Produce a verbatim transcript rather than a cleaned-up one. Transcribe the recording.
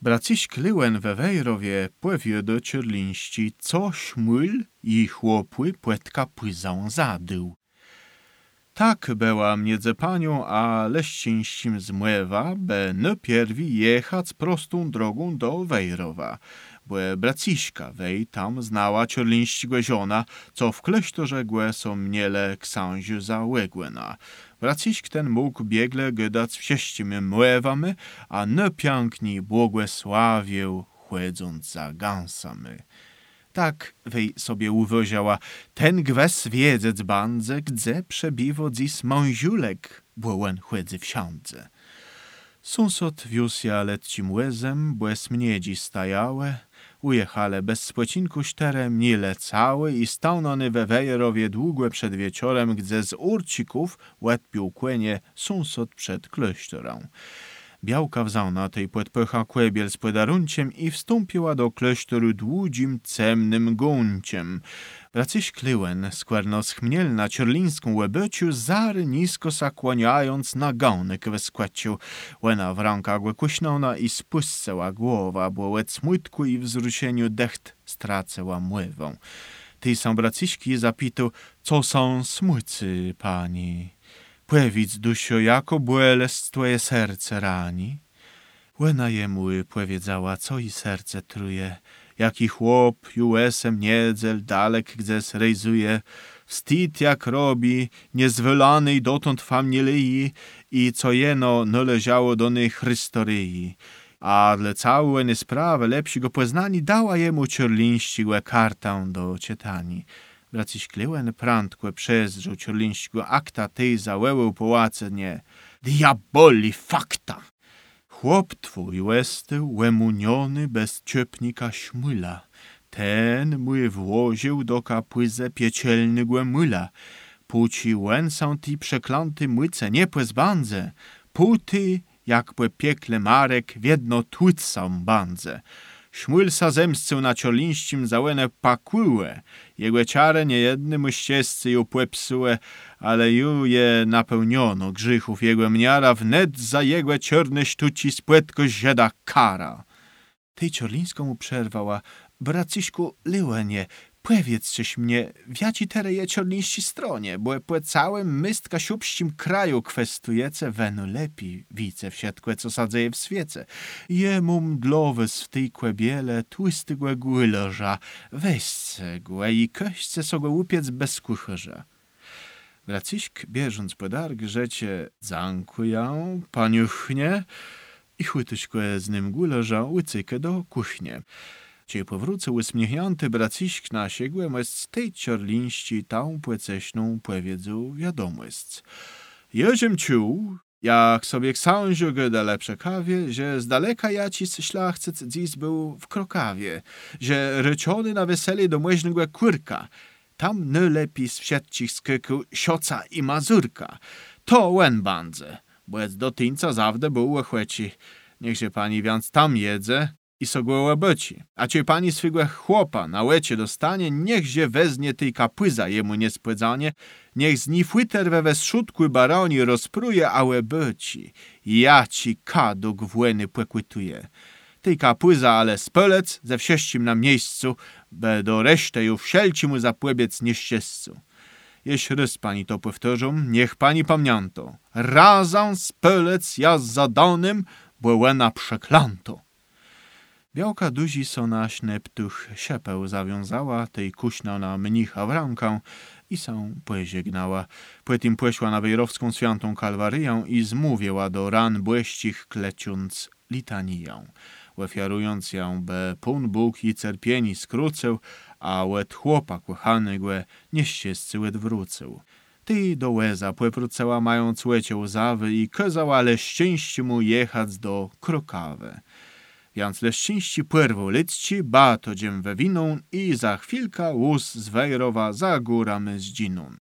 Braciszk Lyłen we Wejrowie płewie do Cierlińści, co szmyl i chłopły płetka płyzą zadył. Tak była między panią a Leścińskim zmływa, by najpierwi jechać prostą drogą do Wejrowa, bo braciszka wej tam znała Cierlińskiego żona, co w klasztorze głę są miele księży zaległena. Braciszk ten mógł biegle gydać wsieścimi młewami, a najpiękniej błogosławił, chłedząc za gansami. Tak wej sobie uwoziała, ten gwes wiedzieć bandze, gdzie przebiwo dziś mąziulek, błowen chłedzy wsiądze. Sąsod wiózł ja letcim łezem, błes mnie dziś stajałe, ujechale bez spłecinku czterem nile całe i stałnony we Wejrowie długo przed wieczorem, gdzie z urcików łetpił kłenie sąsod przed klasztorą. Białka wzał na tej płetpycha kłebiel z płedarunciem i wstąpiła do klasztoru dłudzim, cemnym gunciem. Braciszk Lyłen skwerno schmiel na cierlińską łebyciu, zary nisko sakłaniając na gałnek wyskłecił. Łena w rękach kuśnona i spuscała głowa, bo łec smutku i wzruszeniu decht stracała mływą. Tej sam braciszki zapytał, co są smucy, pani? Płewic, dusio, jako błeles twoje serce rani? Łena jemu powiedziała, co i serce truje, jaki chłop juesem niedzel dalek gdzes rejzuje, wstyd jak robi, niezwylany dotąd wam nie lyi i co jeno należało do niej Chrystoryi. A dla całej sprawy lepsi go poznani dała jemu Cierlińścigłe kartę do czytani. Braciszk Lyłen prędko przezrzył Cierlińskiego akta tej załełał połacenie. Diaboli fakta! Chłop twój łesty łemuniony bez ciepnika szmyla. Ten mój włożył do kapłyze piecielnego myla. Puci łen są ti przekląty myce, nie płez bandze. Puty, jak płe piekle marek, w jedno tłyc są bandze. Szmylsa zemscył na Cierlińskim załenę pakłyłe. Jego ciare niejedny muściescy ją płepsułe, ale ju je napełniono grzechów jego mniara, wnet za jego cierne sztuci spłetko zieda kara. Tej Cierlińską mu przerwała, braciszku Lyłenie, powiedz czyś mnie, wiaci tere je Cierlińści stronie, bo po całym mystka siubścim kraju kwestujece weno lepi wice wsiedkłe, co sadzeje w świece. Jemu mdlowes w tej kłebiele tłystygłe góry leża, weźce głę i köśce so go łupiec bez kucharza. Braciszk, bieżąc podarg, rzecie, zankuję, paniuchnie, i chłytyśkłe z nim guleża łycykę do kuchnie. Cie powrócę usmiechnięty braciszk na siegłę jest z tej Cierlińści tą płeceśną płewiedzą wiadomość. Jeziem ciuł, jak sobie książę gydale przekawie, że z daleka jacis szlachcic dziś był w Krokawie, że ryczony na weseli do młeźnego kurka. Tam najlepiej z wsiadcich skyku sioca i mazurka. To łen bandze, bo jest do tyńca zawde był łechłeci. Niech się pani więc tam jedze i sogłe byci. A cie pani swego chłopa na łecie dostanie, niech się weznie tej kapłyza jemu niespłedzanie, niech z nifłyter we weszutku baroni rozpruje, a łebyci. Ja ci kaduk włeny płekłytuje. Tej kapłyza ale spelec ze wsieścim na miejscu, be do reszty ju wszelci mu zapłebiec nieszczęscu. Jeśli rys pani to powtórzą, niech pani pamięto. Razem spelec ja z zadanym, bo łena przeklanto. Białka duzi so na śneptuch siepeł zawiązała, tej kuśna na mnicha w rękę i są płeźegnała. Płetim płeszła na wejrowską świętą kalwaryję i zmówiła do ran błeścich kleciąc litaniję. Ofiarując ją, be pun Bóg i cerpieni skróceł, a łet chłopa kochany głę nieściescy łet wróceł. Ty do łeza płeprucała mając łecie łzawy i kazała Leścińści mu jechać do Krokawy. Więc Leścińści płerwał lecci, ba to dziem we winą i za chwilka łóz z Wejrowa za górami z dziną.